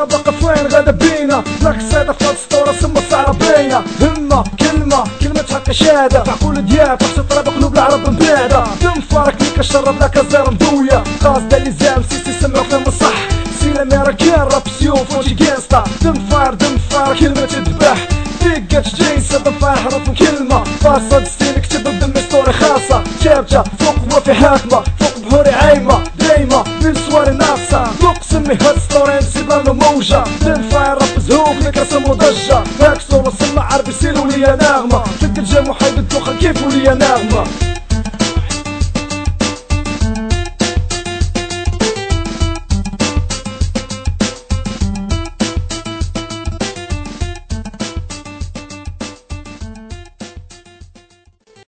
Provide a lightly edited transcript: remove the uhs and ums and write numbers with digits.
مسابقة فين غادا بينا راك سادة في السطورة سما السعرة باينة همة كلمة حق شهادة عقول دياب تحت طراب قلوب العرب مبعدة دم فارك ليك الشرب لك الزار مضوية قاصدة اللي زام سيسي سمعو كلام الصح سيلا ميراكان راب سيوف وجي جانستا دم فار كلمة تذبح دقة جيسة دم فار حروف كلمة فاصل ستيل كتب بدم ستوري خاصة شابجة فوق وفي حاكمة فوق بحوري عايمة دايمة بين صواري ناقصة نقسم هاد ستوري نسيب لنا موجة دم فار راب زهوق لكاسة مضجة هاك صورة سمع عربي سيلو ليا ناغمة تلك الجامو حيد الدخل كيفو ليا ناغمة